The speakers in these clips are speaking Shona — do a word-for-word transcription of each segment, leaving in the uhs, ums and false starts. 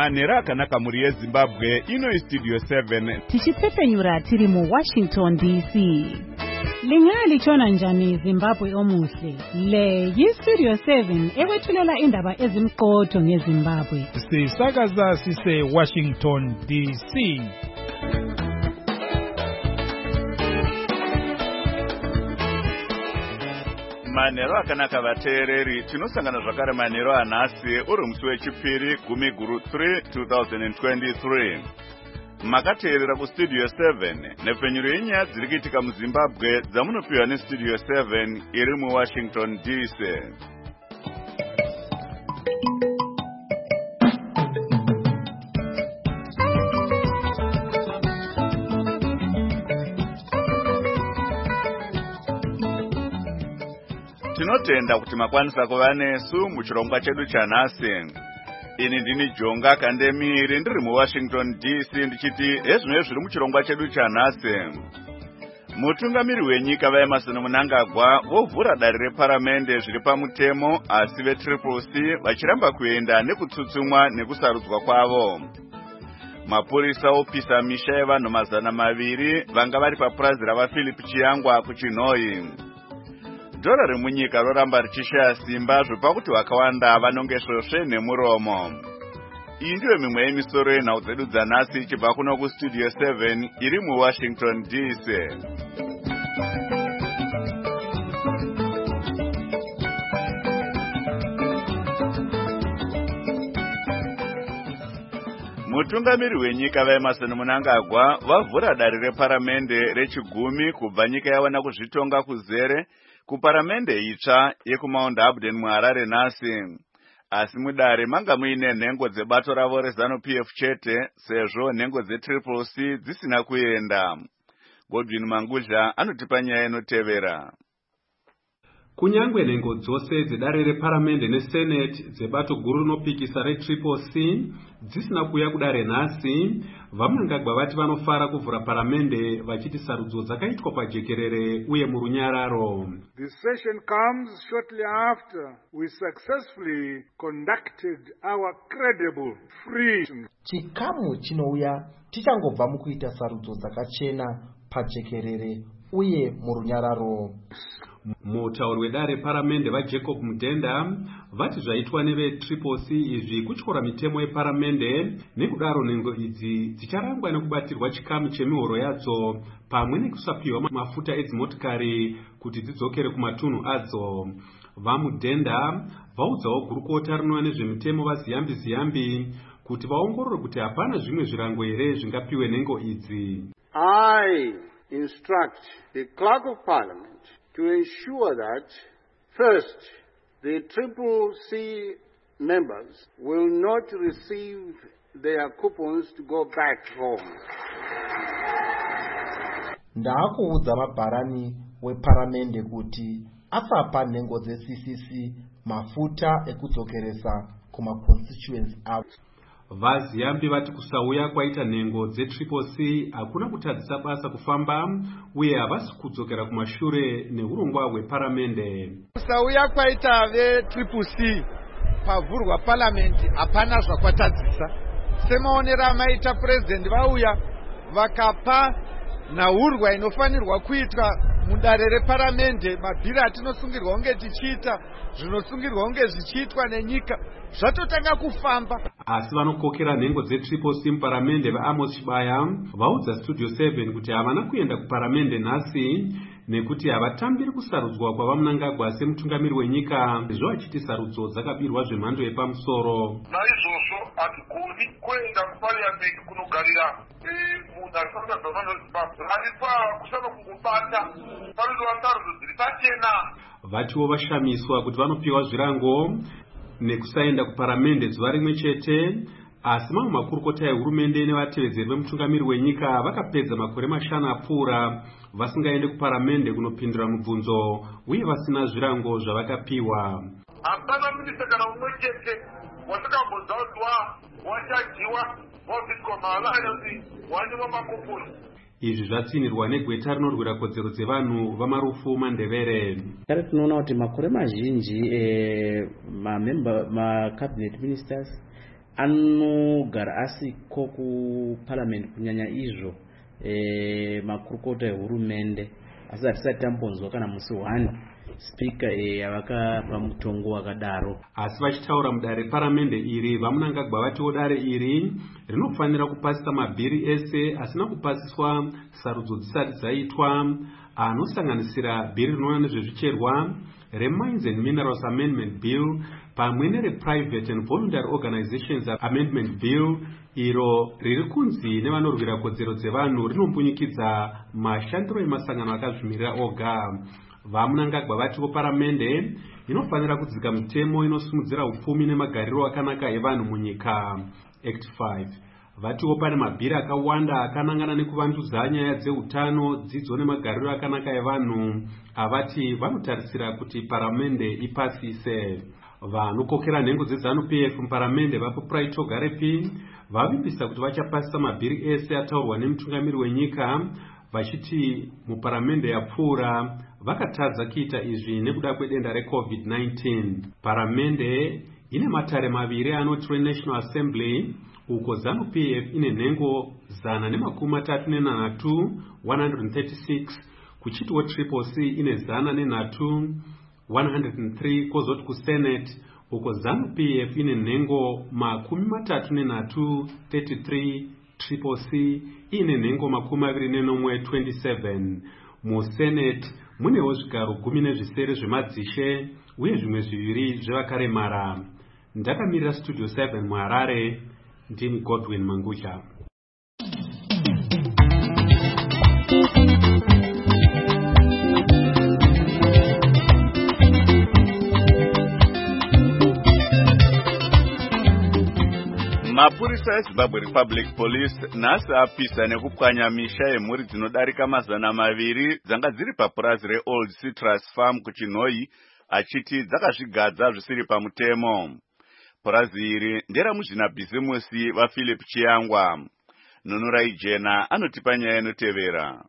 manhero akanaka muri yeZimbabwe. Ino iStudio seven tichipfepenyura tiri mu Washington D C. Lingali chona njani Zimbabwe omuhle. Le yiStudio seven ekwethulela indaba ezimqotho ngeZimbabwe. Sisakaza sise Washington D C. Manhero akanaka vateereri, tinosangana zvakare manhero anhasi uri musi wechipiri gumi guru three twenty twenty-three. Makateerera kuStudio seven nepfenyuro yenyaya dziri kuitika muZimbabwe dzamunopiwa neStudio seven iri muWashington D C. Tinotenda kuti makwanisa kuva nesu muchirongwa chedu chanhasi. Ini ndini Jonga Kandemiri ndiri muWashington D C ndichiti ezvino zviri muchirongwa chedu chanhasi. Mutungamiri wenyika vaEmmerson Mnangagwa vovhura dare reparamende zviri pamutemo asi veTriple C vachiramba kuenda nekutsutsumwa nekusarudzwa kwavo. Mapurisa opisa misha yevanhu mazana maviri vanga vari papurazi ravaPhilip Chiyangwa kuChinhoyi. Dhora remunyika roramba richishaya simba zvopakuti vakawanda vanongesvosve nemuromo. Iyi ndiyo mimwe yemisoro yenhau dzedu dzanhasi ichibva kuno kuStudio seven iri muWashington D C. Mutungamiri wenyika vaEmmerson Mnangagwa vavhura dare reparamende rechigumi kubva nyika yawana kuzvitonga kuzere kuparamende itsva yekuMount Abden muHarare nhasi. Asi mudare manga muine nhengo dzebato ravo reZANU P F chete sezvo nhengo dzeTriple C dzisina kuenda. Godwin Mangudla anotipa nyaya inotevera. Kunyangwe nhengo dzose dzedare reparamende neSenate dzebato guru rinopikisa reTriple C dzisina kuuya kudare nhasi, vaMnangagwa vati vanofara kuvhura paramende vachiti sarudzo dzakaitwa pajekerere uye murunyararo. The session comes shortly after we successfully conducted our credible free. Chikamu chinouya tichangobva mukuita sarudzo dzakachena pajekerere uye murunyararo. Mutauri wedare paramende vaJacob Mudenda vati zvaitwa neveTriple C izvi kutyora mitemo yeparamende, nekudaro nhengo idzi dzicharangwa nekubatirwa chikamu chemihoro yadzo pamwe nekusapiwa mafuta edzimotikari kuti dzidzokere kumatunhu adzo. VaMudenda vaudzawo gurukota rinova nezvemitemo vaZiyambi Ziyambi kuti vaongorore kuti hapana zvimwe zvirango here zvingapiwe nhengo idzi. I instruct the Clerk of Parliament to ensure that, first, the Triple C members will not receive their coupons to go back home. Ndakuudza mabharani weparamende kuti asapa nhengo dzeC C C mafuta ekudzokeresa kumaconstituency avo. VaZiyambi vati kusauya kwaita nhengo dzeTriple C hakuna kutadzisa basa kufamba uye havasi kudzokera kumashure neurongwa hweparamende. Kusauya kwaita veTriple C pavhurwa paramende hapana zvakwatadzisa. Semaonero amaita president vauya vakapa nhaurwa inofanirwa kuitwa mudare reparamende, mabhiri atinosungirwa kunge tichiita, zvinosungirwa kunge zvichiitwa nenyika zvatotanga kufamba. Asi vanokokera nhengo dzeTriple C muparamende vaAmos Chibaya vaudza Studio seven kuti havana kuenda kuparamende nhasi nekuti havatambiri kusarudzwa kwavaMnangagwa semutungamiri wenyika, sezvo vachiti sarudzo dzakabirwa zvemhando yepamusoro. Naizvozvo hatigoni kuenda kuparliament kunogarira munhu ari pamutadzwa neZimbabwe. Haripa kusana kungobata panoitwa sarudzo dziri pachena. Vatiwo vashamiswa kuti vanopiwa zvirango nekusaenda kuparamende zuva rimwe chete, asi mamwe makurukota ehurumende nevatevedzeri vemutungamiri wenyika vakapedza makore mashanu apfuura vasingaende kuparamende kunopindura mubvunzo uye vasina zvirango zvavakapiwa. Hapana minista kana umwe chete watakambodza kuti wachajiwa wabviswa maalayansi wanyimwa makoponi. Izvi zvatsinirwa negweta rinorwira kodzero dzevanhu vamarufu Mandevere. Kare tinoona kuti makore mazhinji eh, ma member ma cabinet ministers anogara asiko kuparliament kunyanya izvo e, makurukota ehurumende asi hatisati tambonzwa kana musi one spika yavakapa mutongo wakadaro. Asi vachitaura mudare paramende iri vamunangagwa vatiwo dare iri rinofanira kupasisa mabhiri ese asina kupasiswa sarudzo dzisati dzaitwa anosanganisira bhiri rinoona nezvezvicherwa reMines and Minerals Amendment Bill pamwe nerePrivate and Voluntary Organizations Amendment Bill iro riri kunzi nevanorwira kodzero dzevanhu rinombunyikidza mashandiro emasangano akazvimirira oga. Vamunangagwa vatiwo paramende inofanira kudzika mitemo inosimudzira upfumi nemagariro akanaka evanhu munyika Act five. Vatiwo pane mabhiri akawanda akanangana nekuvandudza nyaya dzeutano, dzidzo nemagariro akanaka evanhu avati vanotarisira kuti paramende ipasise. Vanokokera nhengo dzeZANU P F muparamende vapo Praito Garepi vavimbisa kuti vachapasisa mabhiri ese ataurwa nemutungamiri wenyika vachiti muparamende yapfuura vakatadza kuita izvi nekuda kwedenda reCovid nineteen. Paramende ine matare maviri anoti National Assembly uko ZANU P F ine nhengo zana nemakumi matatu nenhanhatu one hundred thirty-six kuchitiwo Triple C ine zana nenhatu one hundred three kozoti kuSenate uko ZANU P F ine nhengo makumi matatu nenhatu thirty-three Triple C ine nhengo makumi maviri nenomwe twenty-seven. MuSenate munewo zvigaro gumi nezvisere zvemadzishe uye zvimwe zviviri zvevakaremara. Ndakamirira Studio seven muHarare, ndini Godwin Mangucha. Mapurisa eZimbabwe Republic Police nhasi apisa nekupwanya misha yemhuri dzinodarika mazana maviri dzanga dziri papurazi reOld Citrus Farm kuChinhoyi achiti dzakazvigadza zvisiri pamutemo. Purazi iri nderamuzvinabhizimusi vaPhilip Chiyangwa. Nunurai Jena anotipa nyaya inotevera.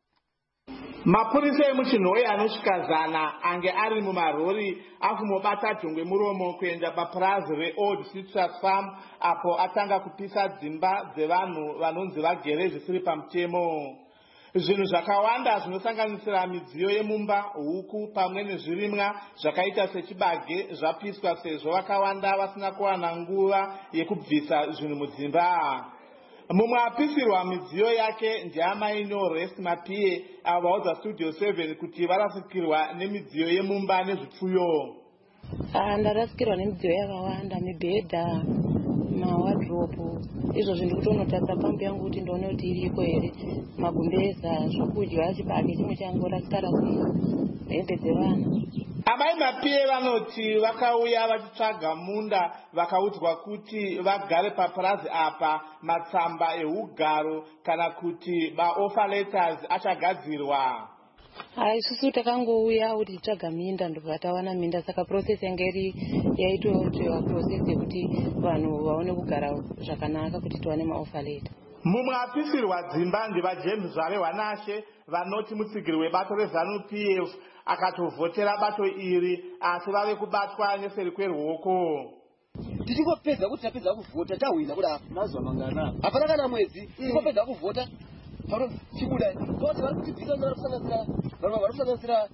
Mapurisa emuChinhoyi anosvika zana ange ari mumarori akumobata dhongwe muromo kuenda papurazi reOld Citrus Farm apo atanga kupisa dzimba dzevanhu vanonzi vagere zvisiri pamutemo. Zvinhu zvakawanda zvinosanganisira midziyo yemumba, huku pamwe nezvirimwa zvakaita sechibage zvapiswa sezvo vakawanda vasina kuwana nguva yekubvisa zvinhu mudzimba. Mumwe apisirwa midziyo yake ndiamai Norest Mapie avaudza Studio seven kuti varasikirwa nemidziyo yemumba nezvipfuyo. Ndarasikirwa nemidziyo yakawanda, mibhedha, mawadropu, izvo zvindiri kutonotadza pambu yangu kuti ndione kuti iriko here, magumbeza, zvokudya, chibage chimwe changu rasara kuno, hembe dzevana. Amai Mapie vanoti vakauya vachitsvaga munda vakaudzwa kuti vagare papurazi apa matsamba ehugaro kana kuti maoffer letters achagadzirwa. Isusu takangouya kuti titsvaga minda ndobva tawana minda, saka process yange iri yaitoitwa process yekuti vanhu vaone kugara zvakanaka kuti tiwane maoffer letter. Mumwe apisirwa dzimba ndivaJames Zvave Wanashe vanoti mutsigiri webato reZANU P F akatovhotera bato iri asi vave kubatwa neseri kweruoko. Tichingopedza kuti tapedza kuvhota tahwina kuda mazuva mangana hapana kana mwedzi tingopedza kuvhota pano chibuda kuti vari kutidzisa vari kusanganisira vanhu vari kusanganisira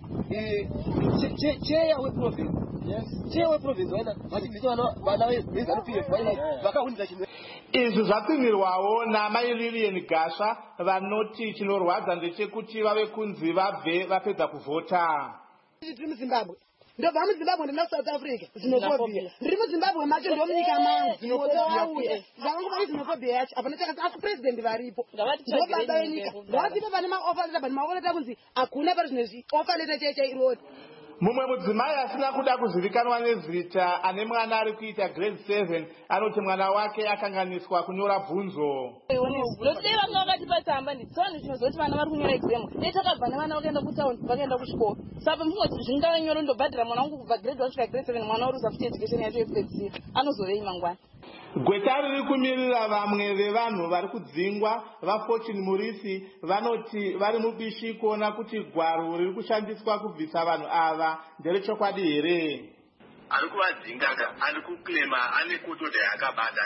cheya weprovince cheya weprovince vaina vachidzisa vana veZANU P F vakahunidza chinhu. Izvi zvapinirwawo naMai Lilian Gasha vanoti chinorwadza ndechekuti vave kunzi vabve vapedza kuvhota. Tiri muZimbabwe ndobva muZimbabwe ndina kuSouth Africa xenophobia ndiri muZimbabwe macho ndomunyika mangu xenophobia zvakangovari xenophobia yacho apana chakati akupresident varipo ndobaba venyika ngavatipe pane maoffer letter pane maoffer letter kunzi hakuna pari zvino offer letter chaicha iroti. Mumwe mudzimai asina kuda kuzivikanwa nezita ane mwana ari kuita grade seven anoti mwana wake akanganiswa kunyora bvunzo. Notei vanga vakatipa tsamba nditsoni chinozoti vana vari kunyora exam dei takabva nevana vakaenda kutaundi vakaenda kuchikoro saka mungoti zvingavanyora ndobhadhira mwana wangu kubva grade one kusvika grade seven mwana uri usafuti education yacho yepedzisira anozovei mangwani. Gweta riri kumirira vamwe vevanhu vari kudzingwa vaFortune Murisi vanoti vari mubishi kuona kuti gwaro riri kushandiswa kubvisa vanhu ava nderechokwadi here. Ari kuvadzinga, ari kuklema, ane kotoda yakabata nditi.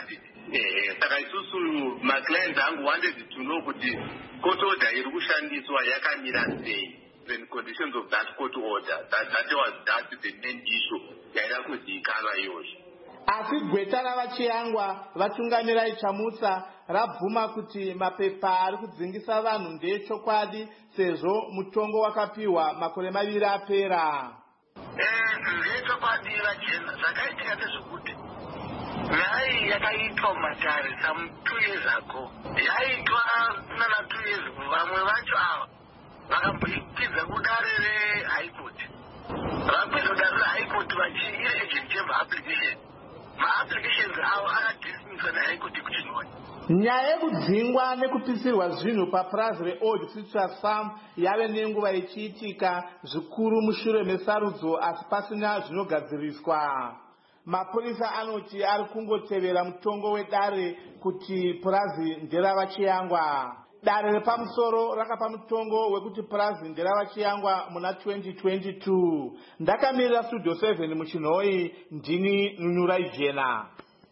Eh, saka isusu maclients angu wanted to know kuti court order iri kushandiswa yakamira sei, the conditions of that court order. That, that was that the main issue yaida kuzikanwa iyozvo. asi gweta ravachiyangwa vatungamirai chamutsa rabvuma kuti mapepa ari kudzingisa vanhu ndechokwadi sezvo mutongo wakapiwa makore maviri apera. Ndechokwadi vachena zvakaitika ndezvekuti nyaya iyi yakaitwa mumatare some two years ago, yaitwa nana two years ago. Vamwe vacho ava vakamboikwidza kudare rehigh court, vakwidza kudare rehigh court vachiire agent chemba-application. Ma-applications avo akadismisswa nehigh court kuchinoni. nyaya yekudzingwa nekupisirwa zvinhu papurazi reold future farm yave nenguva ichiitika zvikuru mushure mesarudzo asi pasina zvinogadziriswa. mapurisa anoti ari kungotevera mutongo wedare kuti purazi nderavachiyangwa. dare repamusoro rakapa mutongo wekuti purazi nderavachiyangwa muna twenty twenty-two. ndakamirira studio seven muchinhoi, ndini nunurai jena.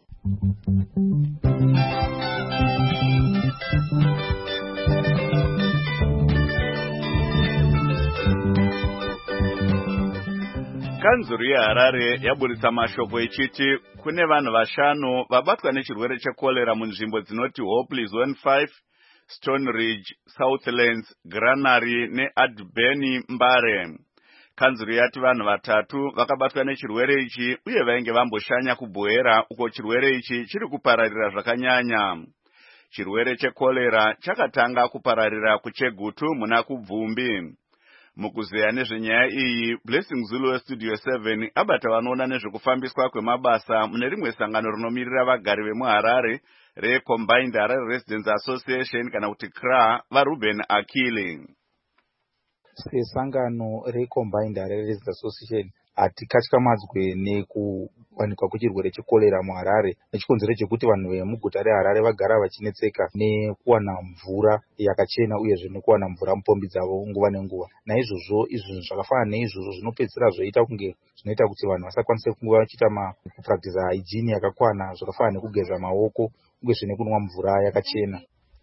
Kanzuru yeHarare yaburitsa mashoko ichiti kune vanhu vashanu vabatwa nechirwere chekolera munzvimbo dzinoti Hopley Zone five, Stone Ridge, Southlands, Granary neAdbeni Mbare. Kanzuru yati vanhu vatatu vakabatwa nechirwere ichi uye vainge vamboshanya kubhoera uko chirwere ichi chiri kupararira zvakanyanya. Chirwere chekolera chakatanga kupararira kuChegutu muna kuBvumbi. Mukuzeya nezvenyaya iyi, Blessing Zulu weStudio seven abata vanoona nezvekufambiswa kwemabasa mune rimwe sangano rinomirira vagari vemuHarare reCombined Harare Residents Association kana kuti C R A, vaRuben Akili. Sesangano reCombined Harare Residents Association hatikatyamadzwe nekuwanikwa kwechirwere chekolera muHarare nechikonzero chekuti vanhu vemuguta reHarare vagara vachinetseka nekuwana mvura yakachena uyezve nekuwana mvura mupombi dzavo nguva nenguva. Naizvozvo izvo zvakafanana neizvozvo zvinopedzisira zvoita kunge zvinoita kuti vanhu vasakwanise kunge vachiita kupractice hygiene yakakwana zvakafanana nekugeza maoko uyezve nekunwa mvura yakachena.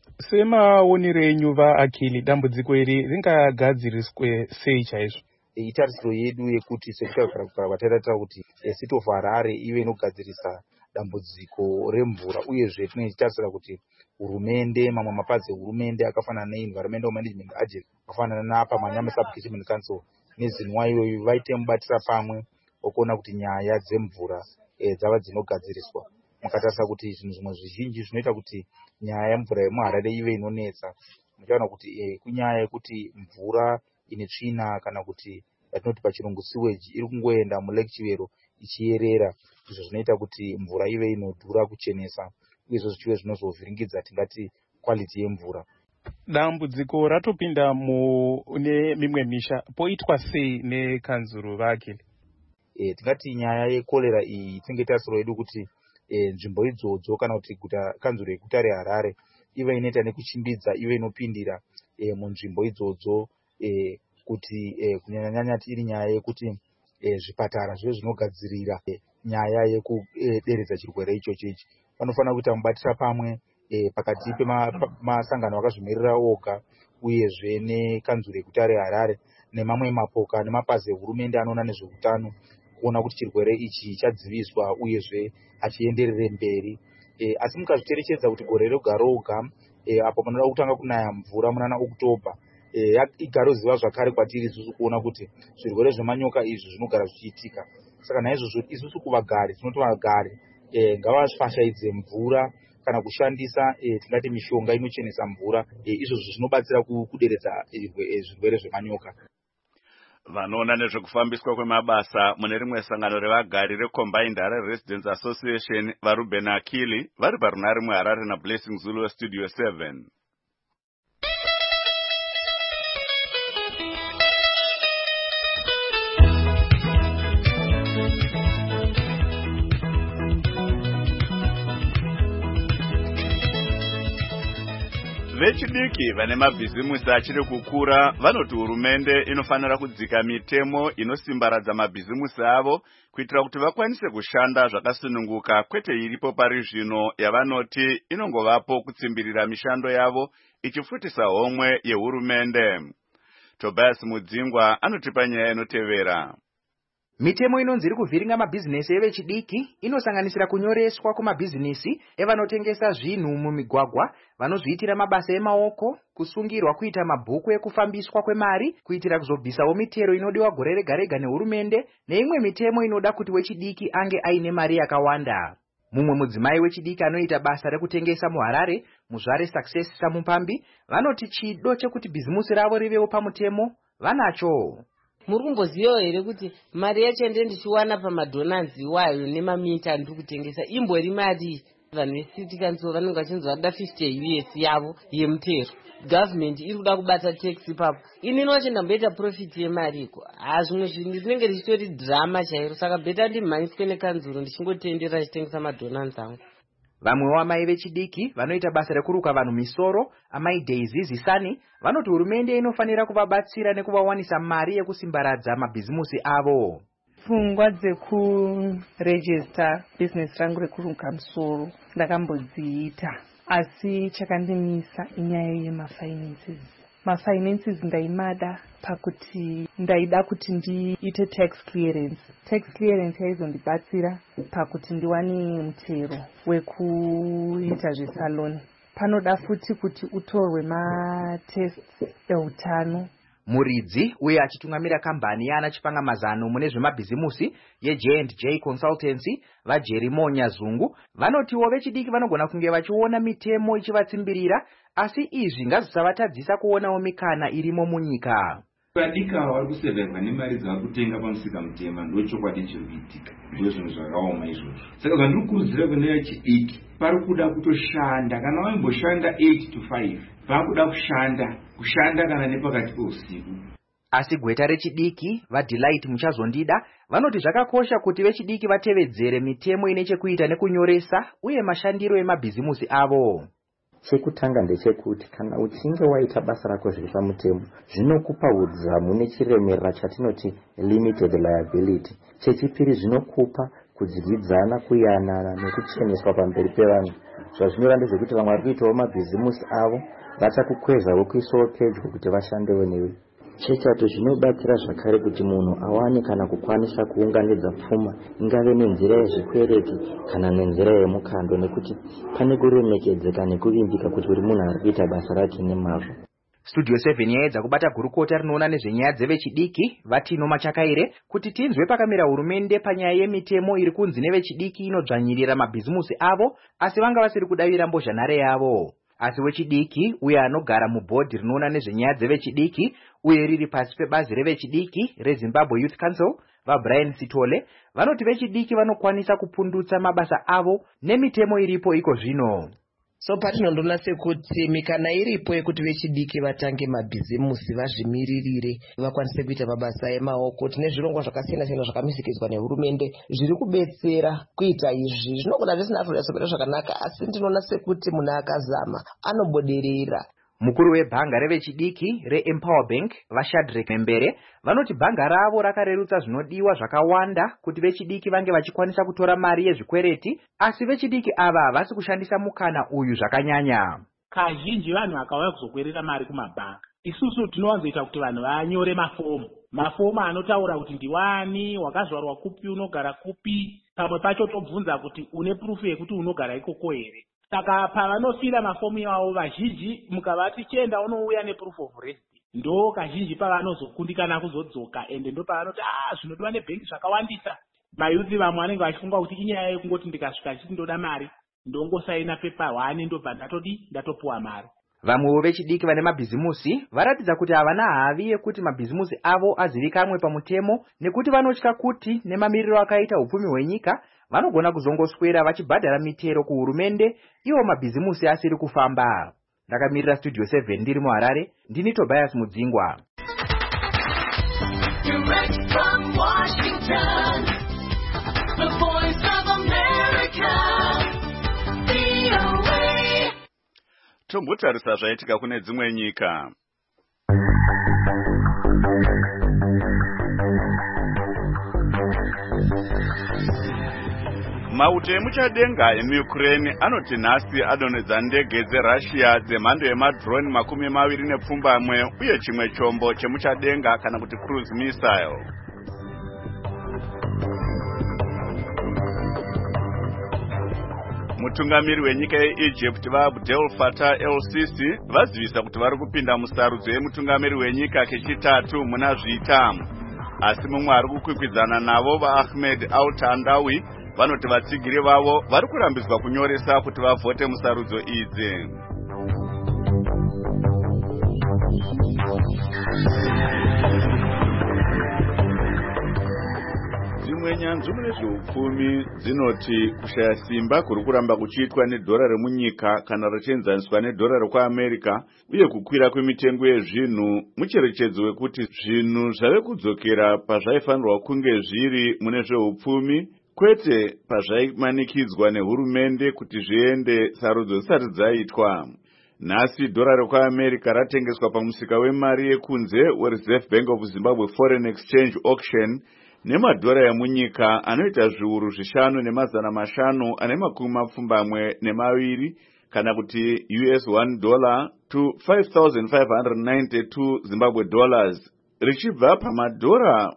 Semaonero enyu vaAkili, dambudziko iri ringagadziriswe sei chaizvo? Itarisiro yedu yekuti sekutaura kwataita kuti City of Harare ive inogadzirisa dambudziko remvura uyezve tinotarisira kuti hurumende, mamwe mapazi ehurumende akafanana neEnvironmental Management Agency akafanana naapa Manyama Sub-Catchment Council neZinwa iyoyo vaite mubatira pamwe okuona kuti nyaya dzemvura e, dzava dzinogadziriswa. Mukatarisa kuti zvinhu zvimwe zvizhinji zvinoita kuti nyaya yemvura yemuHarare ive inonetsa. Muchaona kuti e, kunyaya yekuti mvura ine tsvina kana kuti yatinoti pachirungu sewage iri kungoenda muLake Chivero ichierera, izvo zvinoita kuti mvura ive inodhura kuchenesa uyezvo zvichive zvinozovhiringidza tingati quality yemvura. Dambudziko ratopinda mune mimwe misha, poitwa sei nekanzuru vaAkili? E, tingati nyaya yekolera iyi tinge tarisiro yedu kuti e, nzvimbo idzodzo kana kuti guta kanzuru yeguta reHarare ive inoita nekuchimbidza ive inopindira e, munzvimbo idzodzo e, kuti e, kunyanya-nyanya iri nyaya yekuti e, zvipatara zvive zvinogadzirira e, nyaya yekuderedza e, chirwere ichocho ichi. Panofanira kuita mubatira pamwe e, pakati pemasangano ma akazvimirira oga uyezve nekanzuru yeguta reHarare nemamwe mapoka nemapazi ehurumende anoona nezveutano kuona kuti chirwere ichi chadziviswa uyezve achienderere mberi. E, asi mukazviterekedza kuti gore roga roga e, apo panoda kutanga kunaya mvura munana Oktoba e, igaro ziva zvakare kwatiri isusu kuona kuti zvirwere zvemanyoka izvi zvinogara zvichiitika. Saka naizvozvo isusu kuvagari tinoti vagari e, ngavafashaidze mvura kana kushandisa e, tingati mishonga inochenesa mvura e, izvozvo zvinobatsira kuderedza e, zvirwere zvemanyoka. Vanoona nezvekufambiswa kwemabasa mune rimwe sangano revagari reCombined Harare Residents Association vaRuben Akili vari parunare muHarare naBlessing Zulu weStudio seven. Vechidiki vane mabhizimusi achiri kukura vanoti hurumende inofanira kudzika mitemo inosimbaradza mabhizimusi avo kuitira kuti vakwanise kushanda zvakasununguka, kwete iripo pari zvino yavanoti inongovapo kutsimbirira mishando yavo ichifutisa homwe yehurumende. Tobias Mudzingwa anotipa nyaya inotevera. Mitemo inonzi iri kuvhiringa mabhizinesi evechidiki inosanganisira kunyoreswa kumabhizinesi evanotengesa zvinhu mumigwagwa, vanozviitira mabasa emaoko, kusungirwa kuita mabhuku ekufambiswa kwemari kuitira kuzobvisawo mitero inodiwa gore rega rega nehurumende, neimwe mitemo inoda kuti wechidiki ange aine mari yakawanda. Mumwe mudzimai wechidiki anoita basa rekutengesa muHarare, Muzvare Success Samupambi, vanoti chido chekuti bhizimusi ravo rivewo pamutemo vanacho. Muri kumbozivawo here kuti mari yacho ndichiwana pamadhonanzi iwayo nemamita ndiri kutengesa imbori mari? Vanhu vecity council vanenge vachinzi vada fifty U S yavo yemutero. Government iri kuda kubata tax ipapo. Ini noche ndamboita profit yemari iko. Ha, zvimwe zvinhu rinenge richitori drama chairo, saka beta ndimhanyiswe nekanzuro ndichingotendera ndichitengesa madhonanzi angu. Vamwe vamai vechidiki vanoita basa rekuruka vanhu misoro, amai Daisy Zisani, vanoti hurumende inofanira kuvabatsira nekuvawanisa mari yekusimbaradza mabhizimusi avo. Pfungwa dzekurejista business rangu rekuruka misoro ndakambodziita, asi chakandimisa inyaya yemafinances. Mafinances ndaimada pakuti ndaida kuti ndiite tax clearance. Tax clearance yaizondibatsira pakuti ndiwane mutero wekuita zvesaloni. Panoda futi kuti utorwe matests eutano. Muridzi uye achitungamira kambani yana chipanga mazano mune zvemabhizimusi yeJ and J Consultancy vaJerry Monyazungu vanotiwo vechidiki vanogona kunge vachiona mitemo ichivatsimbirira, asi izvi ngazvisavatadzisa kuonawo mikana irimo munyika. Vadika vari kuseverwa nemari dzavari kutenga pamusika mutema ndochokwadi chiri kuitika, ndozvinhu zvakaoma izvozvo. Saka zvandiri kukurudzira kune vechidiki pari kuda kutoshanda, kana vaimboshanda eight to five vakuda kushanda kushanda kana nepakati peusiku. Asi gweta rechidiki vaDelight Muchazondida vanoti zvakakosha kuti vechidiki vatevedzere mitemo ine chekuita nekunyoresa uye mashandiro emabhizimusi avo. Chekutanga ndechekuti kana uchinge waita basa rako zviri pamutemo zvinokupa udzamu nechiremerera chatinoti limited liability. Chechipiri zvinokupa kudzidzana, kuyanana nekucheneswa pamberi pevanhu. Zvazvinoreva ndezvekuti vamwe vari kuitawo mabhizimusi avo vachakukwezawo kuisawo pedyo kuti vashandewo newe. Chechatu zvinobatsira zvakare kuti munhu awane kana kukwanisa kuunganidza pfuma, ingave nenzira yezvikwereti kana nenzira yemukando, nekuti pane kuremekedzeka nekuvimbika kuti uri munhu ari kuita basa rake nemazvo. Studio seven yaedza kubata gurukota rinoona nezvenyaya dzevechidiki Vatino Machakaire kuti tinzwe pakamira hurumende panyaya yemitemo iri kunzi nevechidiki inodzvanyirira mabhizimusi avo, asi vanga vasiri kudavira mbozhanhare yavo. Asi wechidiki uye anogara mubhodhi rinoona nezvenyaya dzevechidiki uye riri pasi pebazi revechidiki reZimbabwe Youth Council vaBrian Sitole vanoti vechidiki vanokwanisa kupundutsa mabasa avo nemitemo iripo iko zvino. So patinondoona sekuti mikana iripo yekuti vechidiki vatange mabhizimusi vazvimiririre vakwanise kuita mabasa emaoko. Tine zvirongwa zvakasiyana siyana zvakamisikizwa nehurumende zviri kubetsera kuita izvi. Zvinogona zvisina zvasopera zvakanaka, asi ndinoona sekuti munhu akazama anoboderera. Mukuru webhanga revechidiki reEmpower Bank vaShadrack Membere vanoti bhanga ravo rakarerutsa zvinodiwa zvakawanda kuti vechidiki vange vachikwanisa kutora mari yezvikwereti, asi vechidiki ava havasi kushandisa mukana uyu zvakanyanya. Kazhinji vanhu vakauya kuzokwerera mari kumabhanga, isusu tinowanzoita kuti vanhu vanyore mafomu mafomu anotaura kuti ndiwani, wakazvarwa kupi, unogara kupi, pamwe pacho tobvunza kuti une proof yekuti unogara ikoko here. Saka pavanofira mafomu yavo vazhinji mukavati chenda unouya neproof of residence, ndo kazhinji pavanozokundikana kuzodzoka, ende ndo pavanoti ah zvinodiwa nebhengi zvakawandisa. Mayuthi vamwe vanenge vachifunga kuti inyaya yekungoti ndikasvika chiti ndoda mari ndongosaina pepa one ndobva ndatodi ndatopuwa mari. Vamwewo vechidiki vane mabhizimusi varatidza kuti havana havi yekuti mabhizimusi avo azivikanwe pamutemo, nekuti vanotya kuti nemamiriro akaita upfumi hwenyika vanogona kuzongoswera vachibhadhara mitero kuhurumende iwo mabhizimusi asiri kufamba. Ndakamirira Studio seven ndiri muHarare, ndini Tobias Mudzingwa. Direct from Washington, the voice of America, V O A. tombotarisa zvaitika kune dzimwe nyika. Mauto emuchadenga emuUkraine anoti nhasi adonhedza ndege dzeRussia dzemhando yemadroni makumi maviri nepfumbamwe uye chimwe chombo chemuchadenga kana kuti cruise missile. Mutungamiri wenyika yeEgypt vaAbdel Fattah el-Sisi vazivisa kuti vari kupinda musarudzo yemutungamiri wenyika kechitatu muna zvita. Asi mumwe ari kukwikwidzana navo vaAhmed al-Tandawi vanoti vatsigiri vavo vari kurambidzwa kunyoresa kuti vavhote musarudzo idzi. Dzimwe nyanzvi mune zveupfumi dzinoti kushaya simba kuri kuramba kuchiitwa nedhora remunyika kana richienzaniswa nedhora rekuAmerica uye kukwira kwemitengo yezvinhu mucherechedzo wekuti zvinhu zvave kudzokera pazvaifanirwa kunge zviri mune zveupfumi kwete pazvaimanikidzwa nehurumende kuti zviende sarudzo dzisati dzaitwa. Nhasi dhora rekuAmerica ratengeswa pamusika wemari yekunze weReserve Bank of Zimbabwe Foreign Exchange Auction nemadhora emunyika anoita zviuru zvishanu nemazana mashanu ane makumi mapfumbamwe nemaviri kana kuti U S one dollar to five thousand five hundred ninety-two Zimbabwe dollars, richibva pamadhora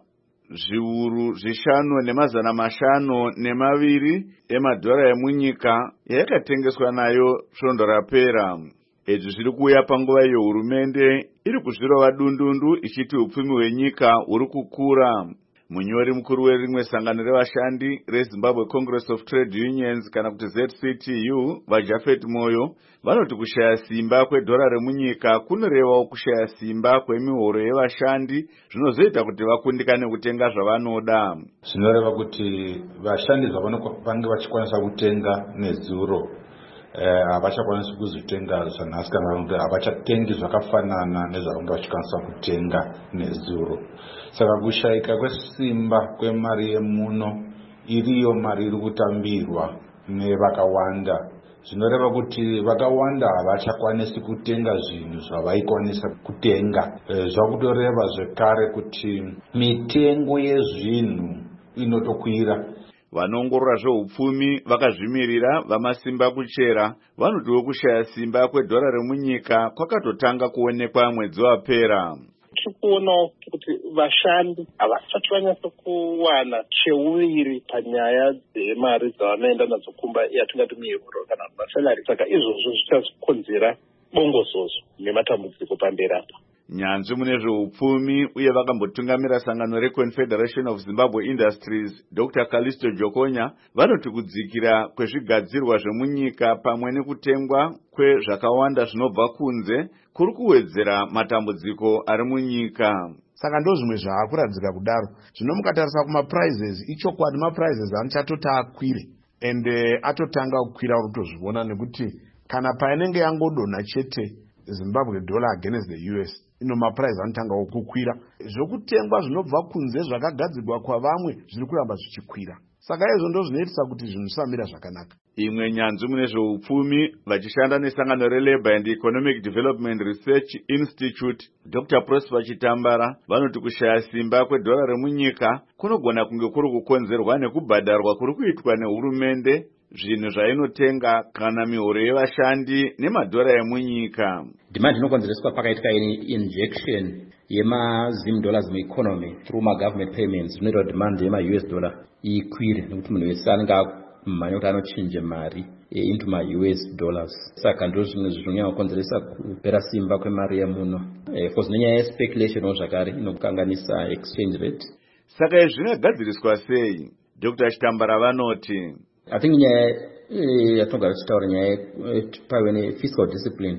zviuru zvishanu nemazana mashanu nemaviri emadhora emunyika yakatengeswa nayo svondo rapera. Izvi zviri kuuya panguva iyo hurumende iri kuzvirova dundundu ichiti upfumi hwenyika huri kukura. Munyori mukuru werimwe sangano revashandi reZimbabwe Congress of Trade Unions kana kuti Z C T U vaJafet Moyo vanoti kushaya simba kwedhora remunyika kunorevawo kushaya simba kwemihoro yevashandi zvinozoita kuti vakundikane kutenga zvavanoda. Zvinoreva kuti vashandi zvavanenge vachikwanisa kutenga nezuro havachakwanisi kuzvitenga zvanhasi kana kuti havachatengi zvakafanana nezvavanenge vachikwanisa kutenga nezuro. Saka kushayika kwesimba kwemari yemuno iriyo mari iri kutambirwa nevakawanda. Zvinoreva kuti vakawanda havachakwanisi kutenga zvinhu zvavaikwanisa kutenga. Zvakutoreva zvekare kuti mitengo yezvinhu inotokwira. Vanongorora zveupfumi vakazvimirira vamasimba kuchera vanotiwo kushaya simba kwedhora remunyika kwakatotanga kuonekwa mwedzi wapera. Tirikuonawo kuti vashandi havasati vanyatsa kuwana cheuviri panyaya dzemari dzavanoenda nadzo kumba yatingati mihoro kana masalari. Saka izvozvo zvichakonzera bongozozo nematambudziko pamberi apa. Nyanzvi mune zveupfumi uye vakambotungamira sangano reConfederation of Zimbabwe Industries Doctor Callisto Jokonya vanoti kudzikira kwezvigadzirwa zvemunyika pamwe nekutengwa kwezvakawanda zvinobva kunze kuri kuwedzera matambudziko ari munyika. Saka ndo zvimwe zvaakuradzika kudaro. Zvino mukatarisa kumaprizes ichokwadi maprizes anochatoti akwire ende atotanga kukwira kutozviona nekuti kana painenge yangodonha chete Zimbabwe dollar against the U S ino maprice anotanga kukwira. Zvokutengwa zvinobva kunze zvakagadzirwa kwa vamwe zviri kuramba zvichikwira. Saka izvo ndo zvinoitisa kuti zvinhu zvisamira zvakanaka. Imwe nyanzvi mune zveupfumi vachishanda nesangano reLabour and Economic Development Research Institute Doctor Prosper Chitambara vanoti kushaya simba kwedhora remunyika kunogona kunge kuri kukonzerwa nekubhadharwa kuri kuitwa nehurumende zvinhu zvainotenga kana mihoro yevashandi nemadhora emunyika. Demand inokonzereswa pakaitika injection yemazim dollars mueconomy through ma-government payments zvinoita demand yema-U S dollar ikwire nekuti munhu wese anenge akumhanya kuti anochinje mari into ma-U S dollars. Saka ndo zvimwe zvinonyanya kukonzeresa kupera simba kwemari yemuno. For zinenyaya yespeculation zvakare inokanganisa exchange rate. Saka izvi zvingagadziriswa sei? Doctor Chitambara vanoti I think nyaya yatinogara tichitaura nyaya paive nefiscal discipline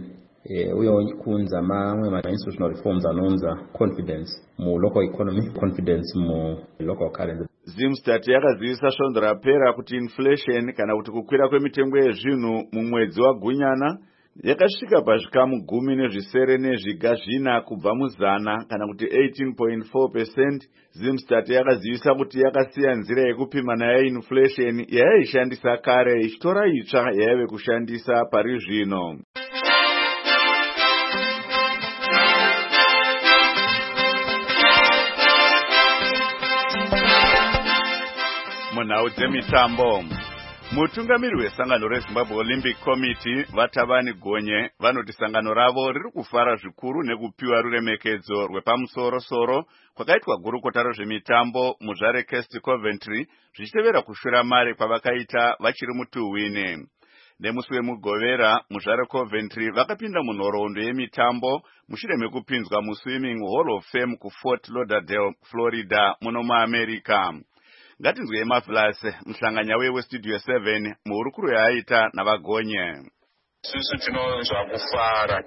uye kunza mamwe ma-institutional reforms anonza confidence mu-local economy, confidence mu-local currency. Zimstat yakazivisa svondo rapera kuti inflation kana kuti kukwira kwemitengo yezvinhu mumwedzi waGunyana yakasvika pazvikamu gumi nezvisere nezviga zvina kubva muzana kana kuti eighteen point four percent. Zimstat yakazivisa kuti yakasiya nzira yekupima nayo inflation yayaishandisa kare ichitora itsva yaive kushandisa pari zvino. munhau dzemitambo. Mutungamiri wesangano reZimbabwe Olympic Committee Vatabani Gonye vanoti sangano ravo riri kufara zvikuru nekupiwa ruremekedzo rwepamusoro-soro kwakaitwa gurukota rezvemitambo muzvare Kest Coventry zvichitevera kushora mari kwavakaita vachiri mutuhwini. Nemusi wemugovera muzvare Coventry vakapinda munhoroondo yemitambo mushure mekupinzwa muswimming Hall of Fame kuFort Lauderdale, Florida muno muAmerica. Ngatinzwei Mavlas muhlanganya westudio seven muhurukuro yaaita navagonye. Susu tinonzwa kufara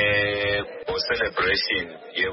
ne-celebration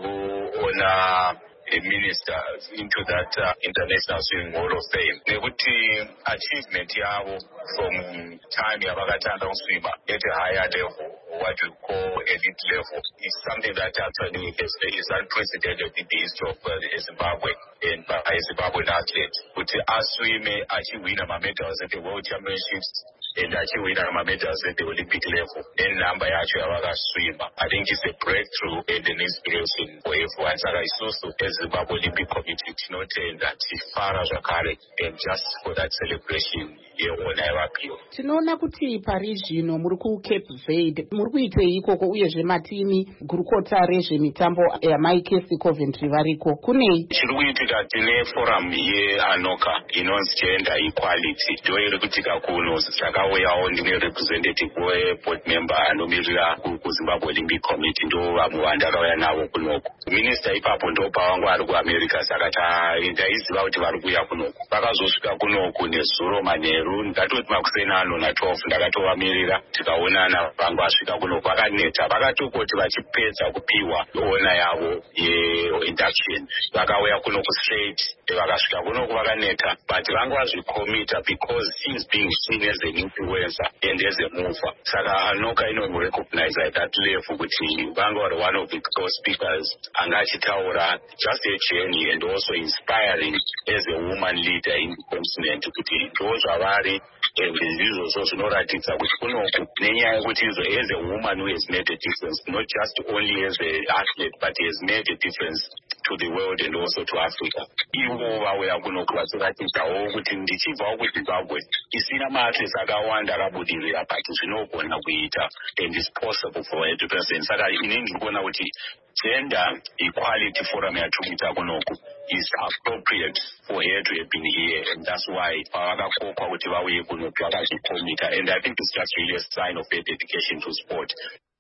yekuona a minister into that uh, International Swimming Hall of Fame. Nekuti achievement yavo from time yavakatanga kuswima at a higher level, what we call elite level, is something that actually is, is unprecedented in the history of uh, Zimbabwe and by uh, Zimbabwean athletes. Kuti aswime achiwina ma-medals at the World Championships and achiwina ma-medals at the Olympic level. Then number yacho yavakaswima. I think it's a breakthrough and an inspiration for everyone. Saka isusu as Zimbabwe Olympic Committee tinotenda tifara zvakare and just for that celebration yeona yavapiwa. Tinoona kuti pari zvino muri kuCape Verde muri kuitei ikoko uyezve matimi gurukota rezvemitambo yamaikesi Coventry variko kunei? Chiri kuitika tine forum yeANOCA inonzi Gender Equality ndo iri kuitika kuno. Takauyawo ndine representative weboard member anomirira kuZimbabwe Olympic Committee ndo vamwe vandakauya navo kunoko. Minister ipapo ndo pavangu ari kuAmerica saka ndaiziva kuti vari kuuya kunoko. Vakazosvika kunoko nezuro manheru ndatoti makuseni ano na twelve ndakatovamirira tikaonana vangu vasvika kunoko vakaneta vakatokoti vachipedza kupiwa ona yavo yeinduction vakauya kunoko straight vakasvika kunoko vakaneta but vangu vazvikomita because she is being seen as an influencer and as a mover. Saka ANOCA inomurecognize at that level kuti vangu vari one of the top speakers anga achitaura just a journey and also inspiring as a woman leader in the continent kuti ndo zvavari ndizvo zvo zvinoratidza kuti kunoku nenyaya yekuti izvo as a woman who has made a difference not just only as an athlete but has made a difference to the world and also to Africa. Ivo vauya kunoku vachiratidzawo kuti ndichibvawo kuZimbabwe isina maathletes akawanda akabudirira but zvinogona kuita and it's possible for her to present. Saka inini ndiri kuona kuti Gender Equality Forum yatikuita kunoku is appropriate for her to have been here and that's why pavakakokwa kuti vauye kunoku vakazvikomita and I think it's just really a sign of her dedication to sport.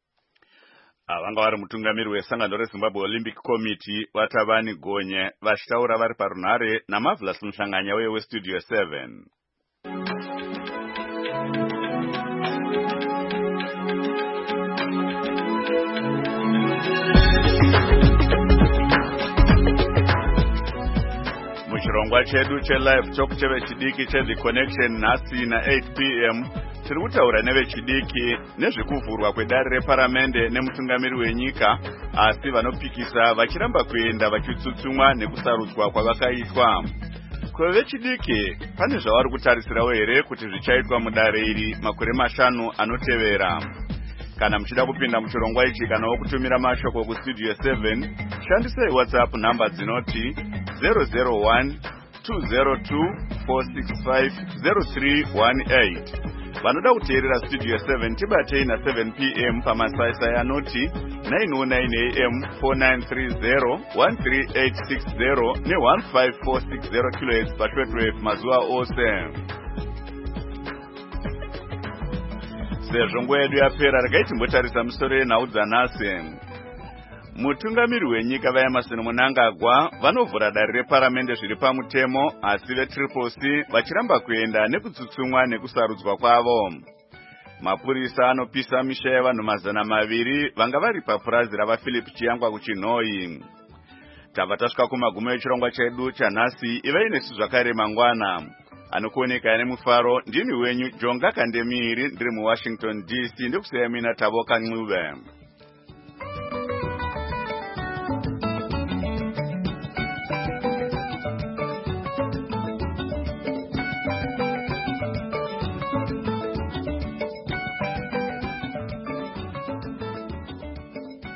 Vanga vari mutungamiri wesangano reZimbabwe Olympic Committee Vatabani Gonye vachitaura vari parunhare naMavlas muhlanganya westudio seven. Muchirongwa chedu chelive talk chevechidiki cheThe Connection nhasi na eight p m tiri kutaura nevechidiki nezvekuvhurwa kwedare reparamende nemutungamiri wenyika asi vanopikisa vachiramba kuenda vachitsutsumwa nekusarudzwa kwavakaitwa. Kwevechidiki pane zvavari kutarisirawo here kuti zvichaitwa mudare iri makore mashanu anotevera. Kana muchida kupinda muchirongwa ichi kana wokutumira mashoko kustudio seven shandisai WhatsApp namba dzinoti zero zero one two zero two four six five zero three one eight. Vanoda kuteerera studio seven tibatei na seven p m pamasaisai anoti nine oh nine a m four nine three zero one three eight six zero ne one five four six zero kilohertz pashortwave mazuva ose. Sezvo nguva yedu yapera regai timbotarisa musoro yenhau dzanhasi. Mutungamiri wenyika vaEmmerson Mnangagwa vanovhura dare reparamende zviri pamutemo asi veTriple C vachiramba kuenda nekutsutsumwa nekusarudzwa kwavo. Mapurisa anopisa misha yavanhu mazana maviri vanga vari papurazi ravaPhilip Chiyangwa kuChinhoyi. Tabva tasvika kumagumo echirongwa chedu chanhasi. Ivai nesu zvakare mangwana. Anokuoneka nemufaro ndini wenyu Jonga Kandemiri ndiri muWashington D C ndikusiya mina Tavoka Ncube.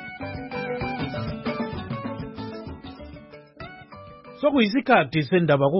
Sokuyisikhathi sendaba